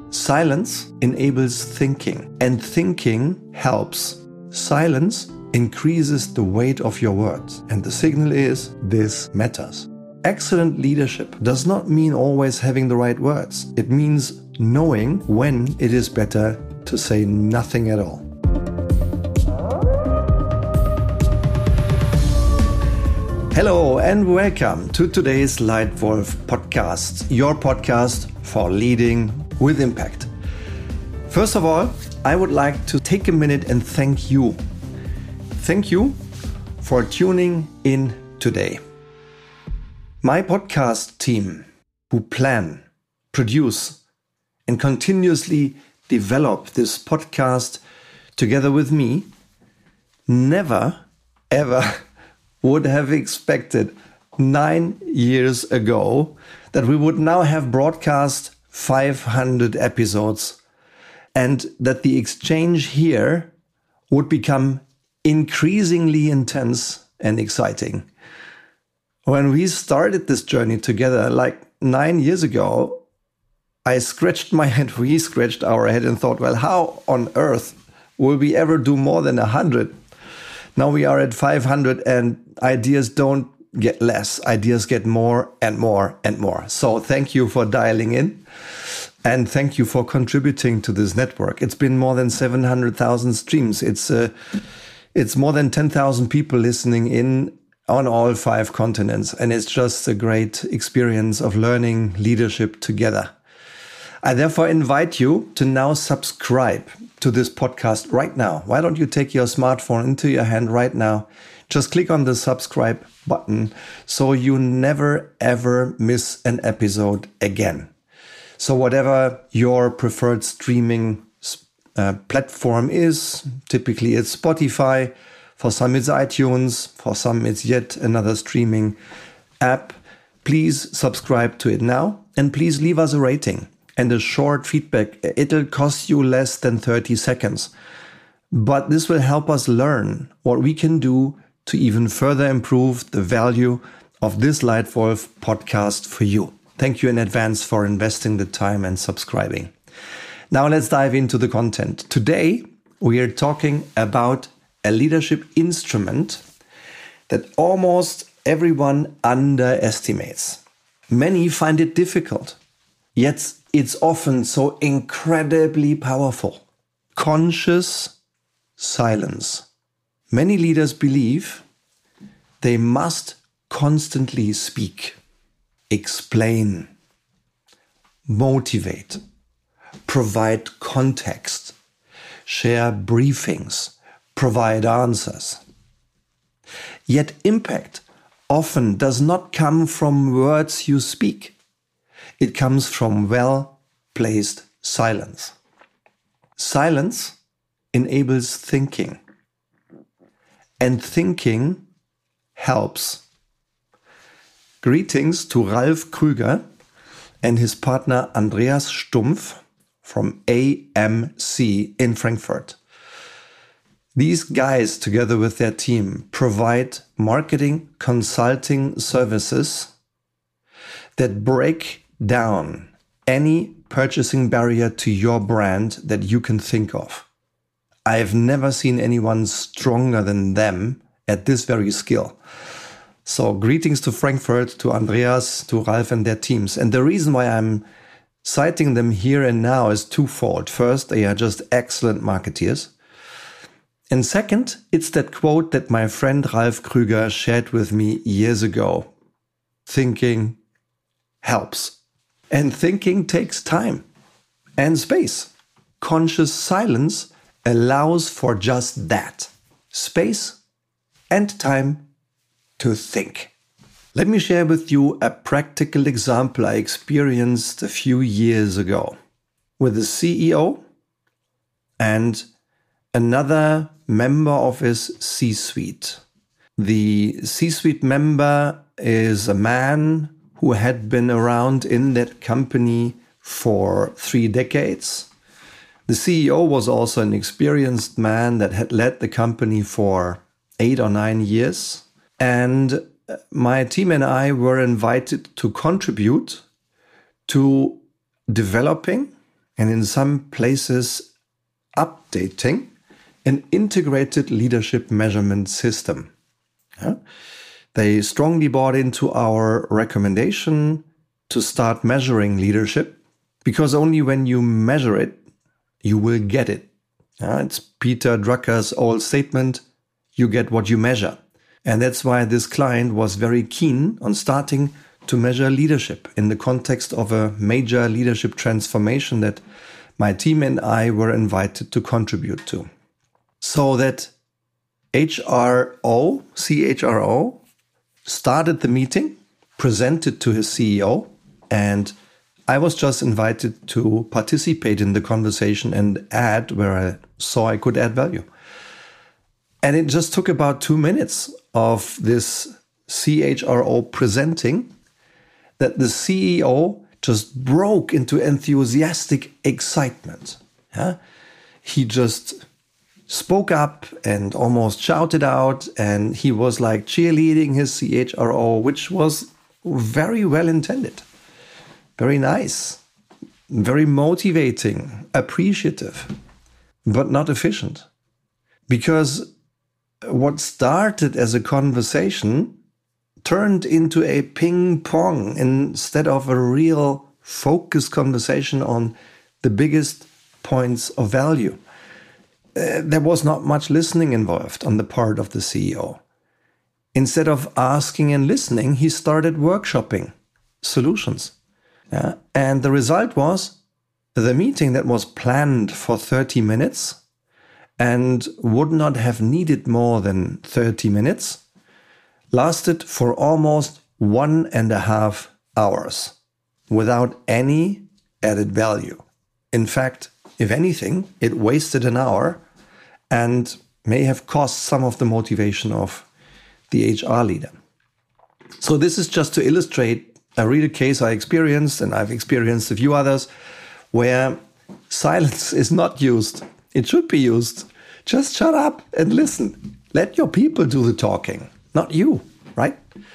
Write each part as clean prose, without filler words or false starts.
Silence enables thinking, and thinking helps. Silence increases the weight of your words, and the signal is this matters. Excellent leadership does not mean always having the right words. It means knowing when it is better to say nothing at all. Hello and welcome to today's Leitwolf podcast, your podcast for leading with impact. First of all, I would like to take a minute and thank you. Thank you for tuning in today. My podcast team, who plan, produce, and continuously develop this podcast together with me, never, ever would have expected 9 years ago that we would now have broadcast 500 episodes and that the exchange here would become increasingly intense and exciting. When we started this journey together like 9 years ago, I scratched my head, we scratched our head and thought, well, how on earth will we ever do more than 100? Now we are at 500 and ideas don't get less. Ideas get more and more and more. So thank you for dialing in and thank you for contributing to this network. It's been more than 700,000 streams. It's more than 10,000 people listening in on all 5 continents. And it's just a great experience of learning leadership together. I therefore invite you to now subscribe to this podcast right now. Why don't you take your smartphone into your hand right now? Just click on the subscribe button so you never ever miss an episode again. So whatever your preferred streaming platform is, typically it's Spotify, for some it's iTunes, for some it's yet another streaming app. Please subscribe to it now and please leave us a rating and a short feedback. It'll cost you less than 30 seconds. But this will help us learn what we can do to even further improve the value of this Leitwolf podcast for you. Thank you in advance for investing the time and subscribing. Now let's dive into the content. Today, we are talking about a leadership instrument that almost everyone underestimates. Many find it difficult, yet it's often so incredibly powerful. Conscious silence. Many leaders believe they must constantly speak, explain, motivate, provide context, share briefings, provide answers. Yet impact often does not come from words you speak. It comes from well-placed silence. Silence enables thinking, and thinking helps. Greetings to Ralf Krüger and his partner Andreas Stumpf from AMC in Frankfurt. These guys, together with their team, provide marketing consulting services that break down any purchasing barrier to your brand that you can think of. I've never seen anyone stronger than them at this very skill. So greetings to Frankfurt, to Andreas, to Ralf and their teams. And the reason why I'm citing them here and now is twofold. First, they are just excellent marketeers. And second, it's that quote that my friend Ralf Krüger shared with me years ago. Thinking helps. And thinking takes time and space. Conscious silence allows for just that. Space and time to think. Let me share with you a practical example I experienced a few years ago with a CEO and another member of his C-suite. The C-suite member is a man who had been around in that company for 3 decades. The CEO was also an experienced man that had led the company for 8 or 9 years. And my team and I were invited to contribute to developing and in some places updating an integrated leadership measurement system. Yeah? They strongly bought into our recommendation to start measuring leadership, because only when you measure it, you will get it. It's Peter Drucker's old statement, you get what you measure. And that's why this client was very keen on starting to measure leadership in the context of a major leadership transformation that my team and I were invited to contribute to. So that CHRO started the meeting, presented to his CEO, and I was just invited to participate in the conversation and add where I saw I could add value. And it just took about 2 minutes of this CHRO presenting that the CEO just broke into enthusiastic excitement. Yeah? He just spoke up and almost shouted out, and he was like cheerleading his CHRO, which was very well intended. Very nice, very motivating, appreciative, but not efficient. Because what started as a conversation turned into a ping pong instead of a real focused conversation on the biggest points of value. There was not much listening involved on the part of the CEO. Instead of asking and listening, he started workshopping solutions. And the result was the meeting that was planned for 30 minutes and would not have needed more than 30 minutes lasted for almost 1.5 hours without any added value. In fact, if anything, it wasted an hour and may have cost some of the motivation of the HR leader. So this is just to illustrate a real case I experienced, and I've experienced a few others, where silence is not used. It should be used. Just shut up and listen. Let your people do the talking, not you, right?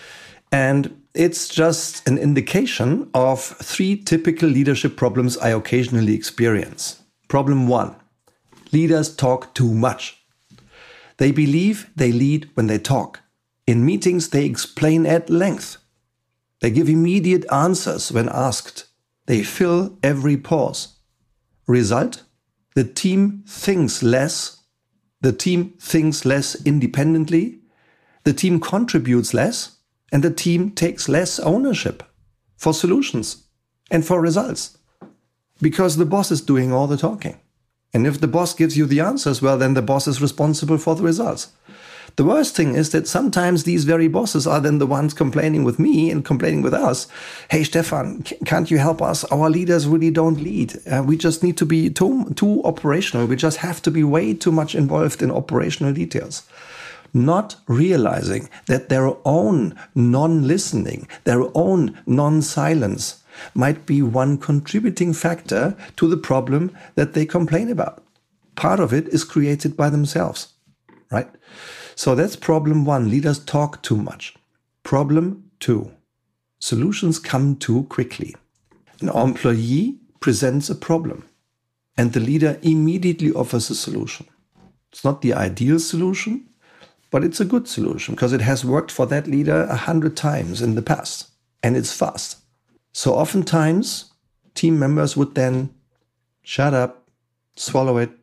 And it's just an indication of 3 typical leadership problems I occasionally experience. Problem 1, leaders talk too much. They believe they lead when they talk. In meetings, they explain at length. They give immediate answers when asked. They fill every pause. Result? The team thinks less. The team thinks less independently. The team contributes less. And the team takes less ownership for solutions and for results. Because the boss is doing all the talking. And if the boss gives you the answers, well, then the boss is responsible for the results. The worst thing is that sometimes these very bosses are then the ones complaining with me and complaining with us. Hey, Stefan, can't you help us? Our leaders really don't lead. We just need to be too operational. We just have to be way too much involved in operational details. Not realizing that their own non-listening, their own non-silence might be one contributing factor to the problem that they complain about. Part of it is created by themselves, right? So that's problem 1. Leaders talk too much. Problem 2. Solutions come too quickly. An employee presents a problem and the leader immediately offers a solution. It's not the ideal solution, but it's a good solution because it has worked for that leader 100 times in the past and it's fast. So oftentimes team members would then shut up, swallow it,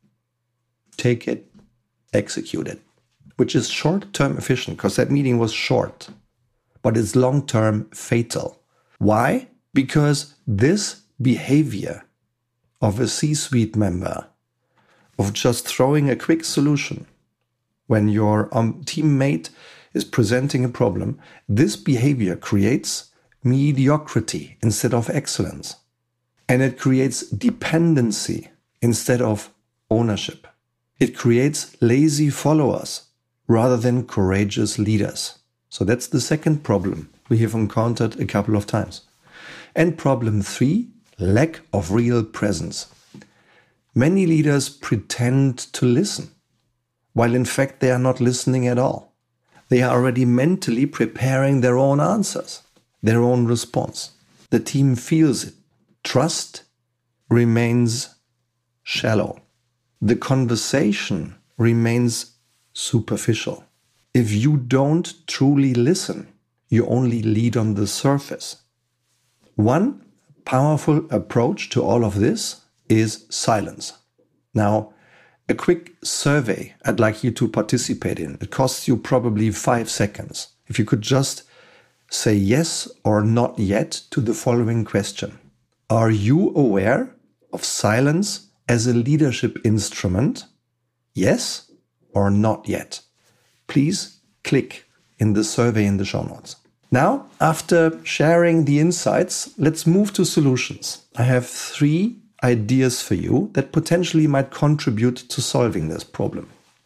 take it, execute it. Which is short-term efficient because that meeting was short, but it's long-term fatal. Why? Because this behavior of a C-suite member, of just throwing a quick solution when your teammate is presenting a problem, this behavior creates mediocrity instead of excellence. And it creates dependency instead of ownership. It creates lazy followers rather than courageous leaders. So that's the second problem we have encountered a couple of times. And problem 3, lack of real presence. Many leaders pretend to listen, while in fact they are not listening at all. They are already mentally preparing their own answers, their own response. The team feels it. Trust remains shallow. The conversation remains superficial. If you don't truly listen, you only lead on the surface. One powerful approach to all of this is silence. Now, a quick survey I'd like you to participate in. It costs you probably 5 seconds. If you could just say yes or not yet to the following question. Are you aware of silence as a leadership instrument? Yes or not yet? Please click in the survey in the show notes. Now, after sharing the insights, let's move to solutions. I have 3 ideas for you that potentially might contribute to solving this problem.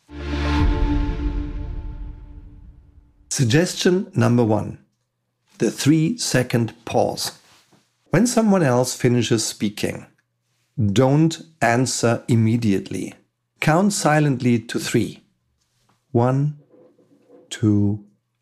Suggestion number 1, the 3-second pause. When someone else finishes speaking, don't answer immediately. Count silently to 3. 1, 2,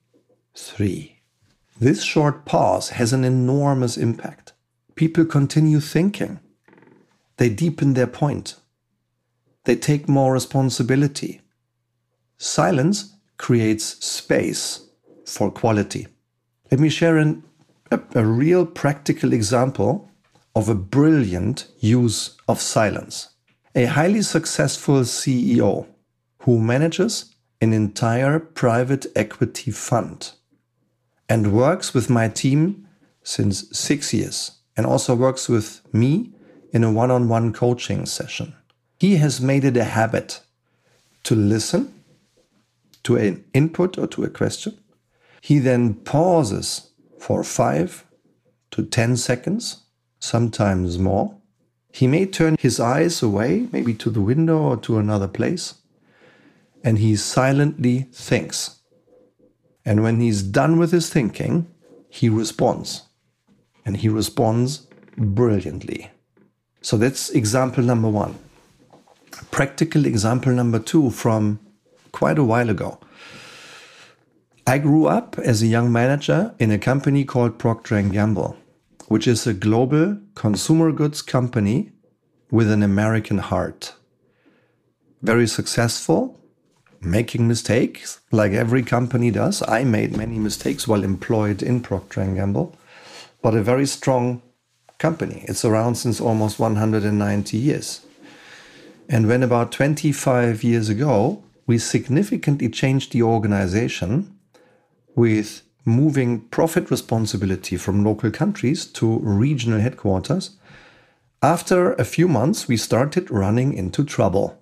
3. This short pause has an enormous impact. People continue thinking. They deepen their point. They take more responsibility. Silence creates space for quality. Let me share a real practical example of a brilliant use of silence. A highly successful CEO who manages an entire private equity fund and works with my team since 6 years and also works with me in a one-on-one coaching session. He has made it a habit to listen to an input or to a question. He then pauses for 5 to 10 seconds, sometimes more. He may turn his eyes away, maybe to the window or to another place, and he silently thinks. And when he's done with his thinking, he responds. And he responds brilliantly. So that's example number 1. Practical example number 2 from quite a while ago. I grew up as a young manager in a company called Procter & Gamble, which is a global consumer goods company with an American heart. Very successful, making mistakes like every company does. I made many mistakes while employed in Procter & Gamble, but a very strong company. It's around since almost 190 years. And when about 25 years ago, we significantly changed the organization with moving profit responsibility from local countries to regional headquarters, after a few months, we started running into trouble.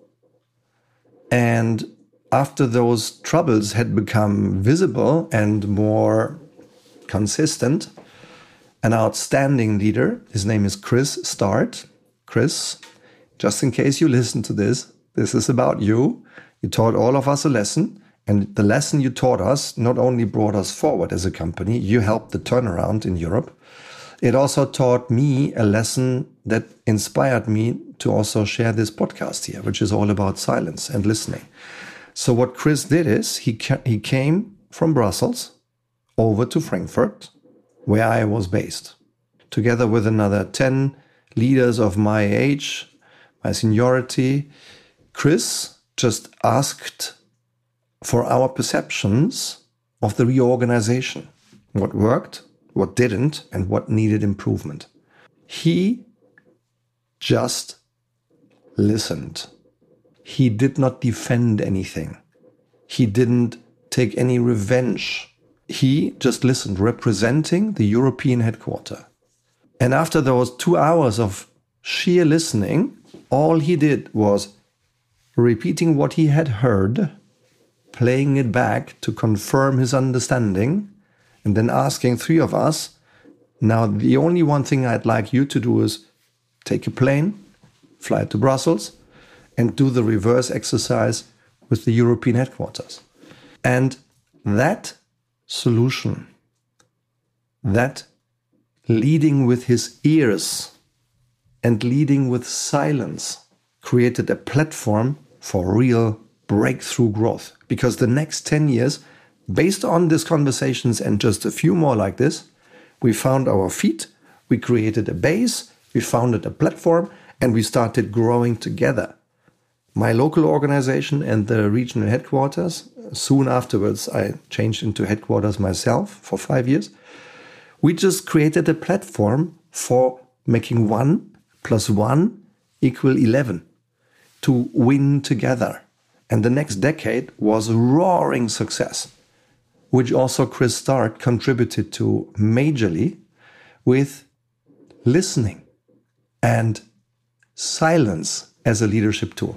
And after those troubles had become visible and more consistent, an outstanding leader, his name is Chris Start. Chris, just in case you listen to this is about you. You taught all of us a lesson. And the lesson you taught us not only brought us forward as a company, you helped the turnaround in Europe. It also taught me a lesson that inspired me to also share this podcast here, which is all about silence and listening. So what Chris did is he came from Brussels over to Frankfurt, where I was based, together with another 10 leaders of my age, my seniority. Chris just asked for our perceptions of the reorganization, what worked, what didn't, and what needed improvement. He just listened. He did not defend anything. He didn't take any revenge. He just listened, representing the European headquarters. And after those 2 hours of sheer listening, all he did was repeating what he had heard, playing it back to confirm his understanding, and then asking 3 of us, now the only one thing I'd like you to do is take a plane, fly to Brussels, and do the reverse exercise with the European headquarters. And that solution, that leading with his ears and leading with silence, created a platform for real breakthrough growth. Because the next 10 years, based on these conversations and just a few more like this, we found our feet, we created a base, we founded a platform, and we started growing together. My local organization and the regional headquarters, soon afterwards I changed into headquarters myself for 5 years. We just created a platform for making 1 + 1 = 11, to win together. And the next decade was a roaring success, which also Chris Stark contributed to majorly with listening and silence as a leadership tool.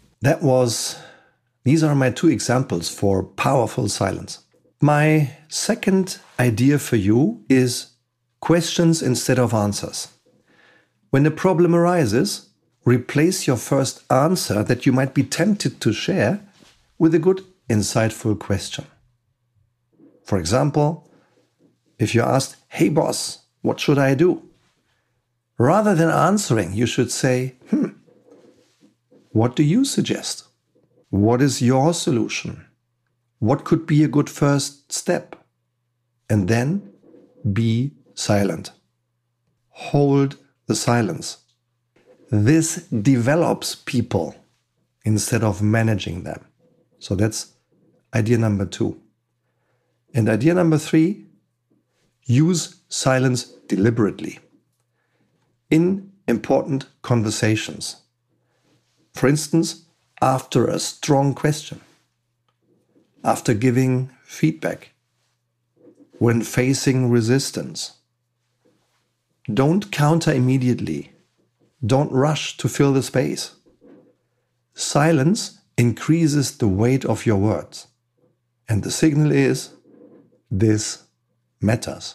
These are my 2 examples for powerful silence. My second idea for you is questions instead of answers. When a problem arises, replace your first answer that you might be tempted to share with a good, insightful question. For example, if you're asked, "Hey boss, what should I do?" Rather than answering, you should say, what do you suggest? What is your solution? What could be a good first step? And then be silent. Hold the silence. This develops people instead of managing them. So that's idea number 2. And idea number 3, use silence deliberately in important conversations. For instance, after a strong question, after giving feedback, when facing resistance. Don't counter immediately. Don't rush to fill the space. Silence increases the weight of your words. And the signal is, this matters.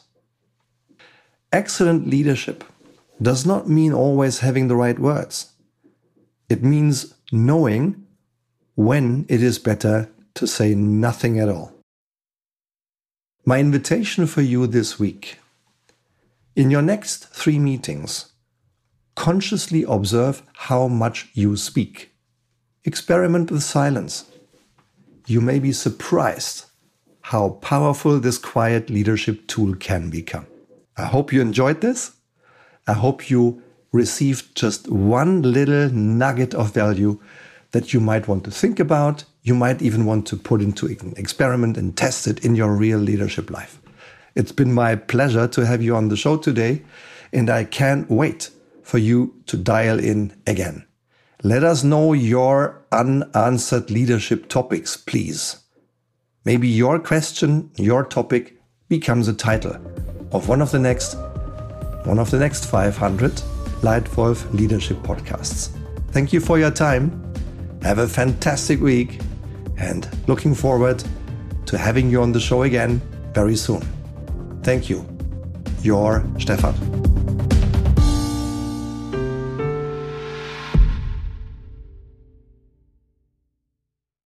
Excellent leadership does not mean always having the right words. It means knowing when it is better to say nothing at all. My invitation for you this week: in your next 3 meetings, consciously observe how much you speak. Experiment with silence. You may be surprised how powerful this quiet leadership tool can become. I hope you enjoyed this. I hope you received just one little nugget of value that you might want to think about. You might even want to put into an experiment and test it in your real leadership life. It's been my pleasure to have you on the show today, and I can't wait for you to dial in again. Let us know your unanswered leadership topics, please. Maybe your question, your topic becomes a title of one of the next 500 Leitwolf Leadership Podcasts. Thank you for your time. Have a fantastic week, and looking forward to having you on the show again very soon. Thank you. Your Stefan.